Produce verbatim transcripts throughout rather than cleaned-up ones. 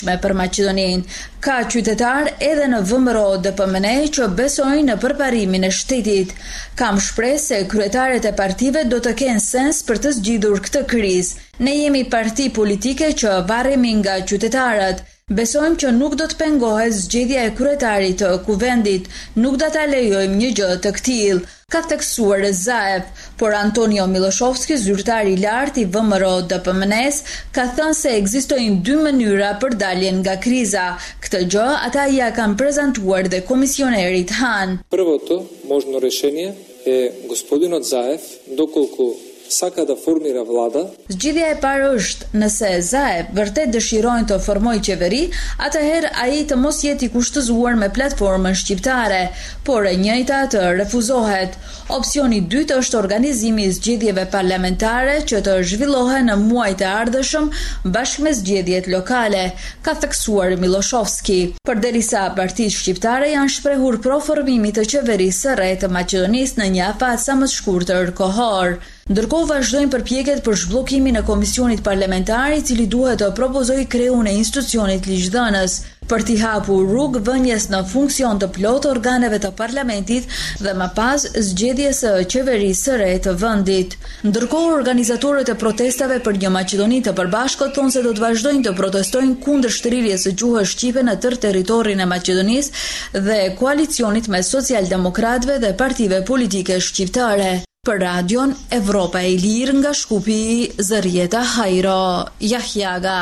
me për Maqedoninë. Ka qytetar edhe në V M R O D P M N që besojnë në përparimin e shtetit. Kam shpresë se kryetaret e partive do të kenë sens për të zgjidhur këtë krizë. Ne jemi parti politike që varremi nga qytetarët. Besojmë që nuk do të pengohet zgjedhja e kryetarit të kuvendit, nuk do ta lejojmë një gjë të tillë, ka theksuar Zaev, por Antonio Miloshovski, zyrtari i lartë i V M R O D P M N-s, ka thënë se ekzistojnë dy mënyra për daljen nga kriza. Këtë gjë ata ja kanë prezantuar dhe komisionerit Han. Prvото можно решение е господинот Заев, доколку saka da formira vlada. Zgjidhja e parë është, nëse Zaev vërtet dëshirojnë të formojë qeveri, atëherë ai të mos jetë i kushtëzuar me platformën shqiptare, por e njëjta të refuzohet. Opsioni i dytë është organizimi i zgjedhjeve parlamentare që të zhvillohen në muajt e ardhshëm bashkë me zgjedhjet lokale, ka theksuar Miloshovski. Përderisa partitë shqiptare janë shprehur pro formimit të qeverisë së re të Maqedonisë në një afat sa më të shkurtër kohor. Ndërkohë vazhdojnë përpjekjet për zhbllokimin e komisionit parlamentar i cili duhet të propozojë krijuën e institucionit ligjdhënës për t'i hapur rrugë vënies në funksion të plotë organeve të parlamentit dhe më pas zgjedhjes së qeverisë së re të vendit. Ndërkohë organizatorët e protestave për një Maqedoni të përbashkët thonë se do të vazhdojnë të protestojnë kundër shtrirjes së gjuhës shqipe në tërë territorin e Maqedonisë dhe koalicionit mes socialdemokratëve dhe partive politike shqiptare. Për radion Evropa e Lirë nga Shkupi, Zërieta Hajro, Jahjaga.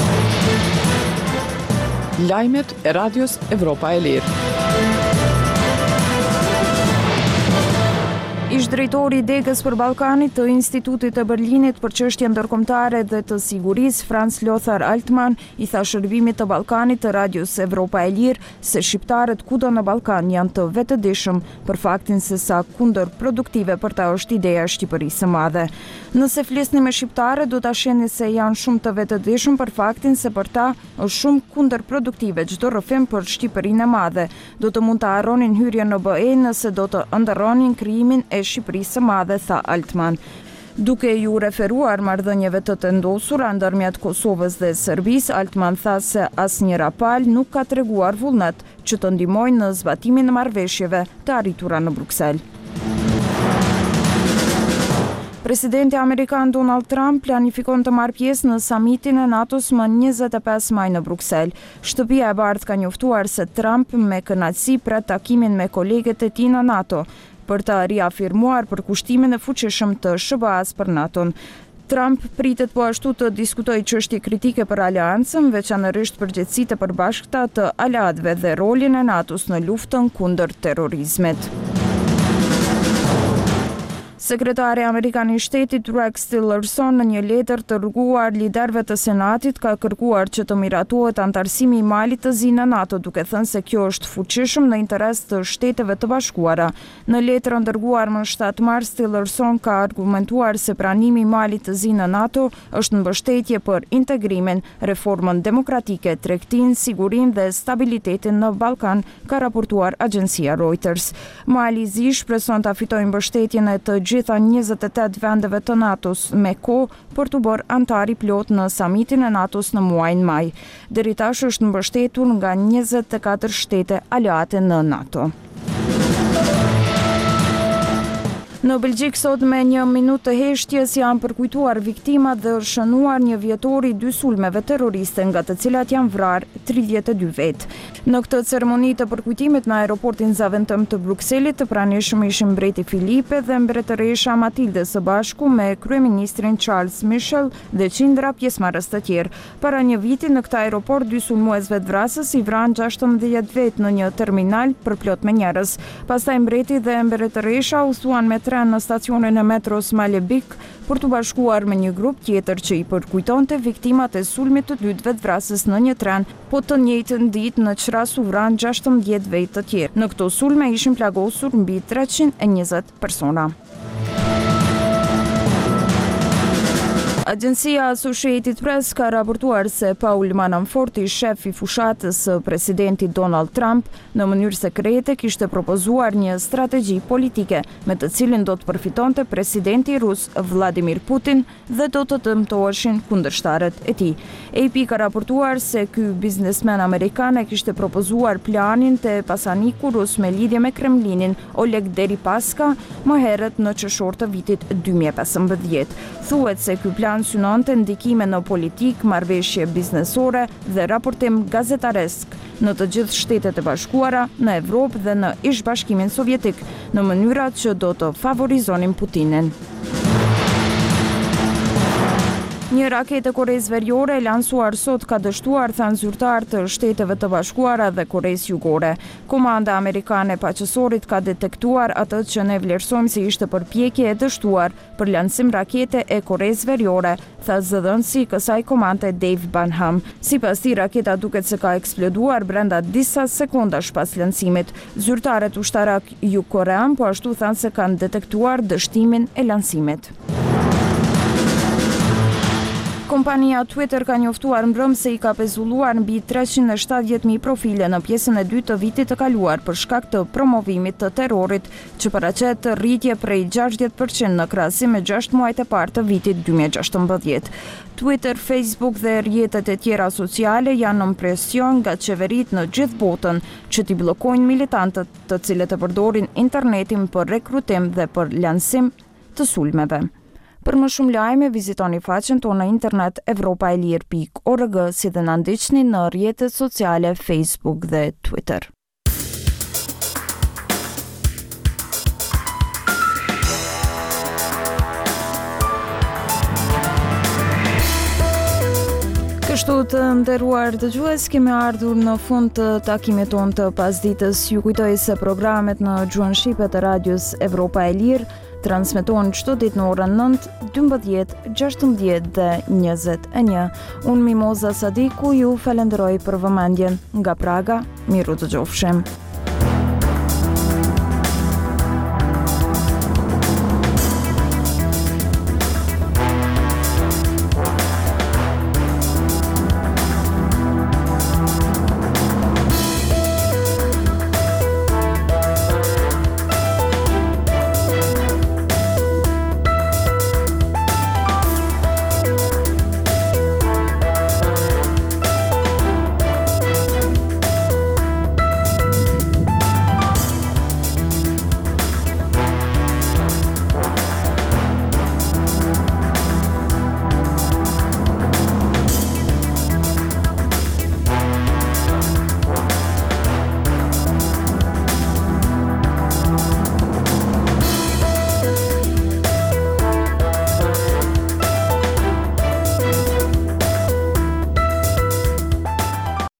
Lajmet e radios Evropa e Lirë. Ish drejtori i Degës për Ballkanit të Institutit të Berlinit për çështje ndërkombëtare dhe të sigurisë, Franz Lothar Altman, i tha shërbimit të Ballkanit të radios Evropa e Lirë se shqiptarët kudo në Ballkan janë të vetëdijshëm për faktin se sa kundërproduktive për ta është ideja e Shqipërisë së madhe. Nëse flisni me shqiptarët do ta shihni se janë shumë të vetëdijshëm për faktin se për ta është shumë kundërproduktive çdo rrëfim për Shqipërinë e madhe. Do të mund të harronin hyrjen në B E nëse do të ëndërronin krijimin e Shqipërisë së madhe, tha Altman. Duke ju referuar marrëdhënieve të vendosura ndërmjet Kosovës dhe Serbisë, Altman tha se asnjë rapal nuk ka treguar vullnet që të ndihmojnë në zbatimin e marrëveshjeve të arritura në Bruksel. Presidenti amerikan Donald Trump planifikon të marrë pjesë në samitin e NATO-s më njëzet e pesë maj në Bruksel. Shtëpia e Bardhë ka njoftuar se Trump me kënaqësi pret takimin me kolegët e tij në NATO për të riafirmuar përkushtimin e fuqishëm të S B A-s për NATO-n. Trump pritet po ashtu të diskutojë çështje kritike për aleancën, veçanërisht përgjegjësitë e përbashkëta të aleatëve dhe rolin e NATO-s në luftën kundër terrorizmit. Sekretari Amerikan i Shtetit Rex Tillerson në një letër të dërguar liderëve të Senatit ka kërkuar që të miratohet antarësimi i Malit të zi në NATO, duke thënë se kjo është fuqishëm në interes të Shteteve të Bashkuara. Në letrën dërguar më shtatë mars, Tillerson ka argumentuar se pranimi i Malit të zi në NATO është mbështetje për integrimin, reformën demokratike, tregtinë, sigurinë dhe stabilitetin në Ballkan, ka raportuar agjencia Reuters. Mali i zi shpreson ta fitojë mbështetjen e të gjitha njëzet e tetë vendeve të NATO-s me kohë për të bërë antar i plot në samitin e NATO-s në muajin maj. Deri tash është mbështetur nga njëzet e katër shtete aleate në NATO. Në Belgjik sot me një minutë të heshtjes janë përkujtuar viktimat dhe është shënuar një vjetor i dy sulmeve terroriste nga të cilat janë vrarë tridhjetë e dy vetë. Në këtë ceremoni të përkujtimit në aeroportin Zaventem të Brukselit, të pranishëm ishin mbreti Filipe dhe mbretëresha Matilde së bashku me kryeministrin Charles Michel dhe qindra pjesëmarrës të tjerë. Para një viti në këtë aeroport dy sulmuesve të vrasës i vranë gjashtëmbëdhjetë vetë në një terminal përplot me njerëz. Pastaj mbreti dhe mbretëresha u thuan me tren në stacionin e metros Malebik për të bashkuar me një grup tjetër që i përkujtonte viktimat e sulmit të dytë vetvrasës në një tren, po të njëjtën ditë në Qras u vranë gjashtëmbëdhjetë vetë të tjerë. Në këto sulme ishin plagosur mbi treqind e njëzet persona. Agjencia Associated Press ka raportuar se Paul Manaforti, shef i fushatës së presidentit Donald Trump, në mënyrë sekrete kishte propozuar një strategji politike me të cilin do të përfitonte presidenti rus Vladimir Putin dhe do të dëmtoheshin kundërshtarët e tij. A P ka raportuar se ky biznesmen amerikan e kishte propozuar planin të pasaniku rus me lidhje me Kremlinin Oleg Deripaska më herët në qershor të vitit dy mijë e pesëmbëdhjetë. Thuhet se ky plan synonte ndikime në politik, marrëveshje biznesore dhe raportim gazetaresk në të gjithë Shtetet e Bashkuara, në Evropë dhe në Ish-Bashkimin Sovjetik, në mënyrat që do të favorizonin Putinin. Një raketë e Koresë Veriore e lansuar sot ka dështuar thanë zyrtar të Shteteve të Bashkuara dhe Koresë Jugore. Komanda amerikane e paqësorit ka detektuar atë që ne vlerësojmë se ishte përpjekje e dështuar për lancim rakete e Koresë Veriore, tha zëdhënësi i kësaj komande Dave Banham. Sipas tij, raketa duket se ka eksploduar brenda disa sekondash pas lancimit. Zyrtarët ushtarak jugkorean po ashtu thanë se kanë detektuar dështimin e lancimit. Kompania Twitter ka njoftuar mbrëm se i ka pezulluar mbi treqind e shtatëdhjetë mijë profile në pjesën e dytë të vitit të kaluar për shkak të promovimit të terrorit, që paraqet rritje prej gjashtëdhjetë përqind në krahasim me gjashtë muajt e parë të vitit dy mijë e gjashtëmbëdhjetë. Twitter, Facebook dhe rrjetet e tjera sociale janë në presion nga qeveritë në gjithë botën që t'i bllokojnë militantët, të cilët e përdorin internetin për rekrutim dhe për lancim të sulmeve. Për më shumë lajme, vizitoni faqen tonë në internet evropa e lirë pikë org, si dhe na ndiqni në rrjetet sociale Facebook dhe Twitter. Kështu të nderuar dëgjues, kemi ardhur në fund të takimit tonë të pasditës. Ju kujtoj se programet në gjuhën shqipe të radios Evropa e Lirë transmetohen çdo ditë në orën nëntë, dymbëdhjetë, gjashtëmbëdhjetë dhe njëzet e një. Unë Mimoza Sadiku ju falenderoj për vëmendjen nga Praga. Miru të gjofshim.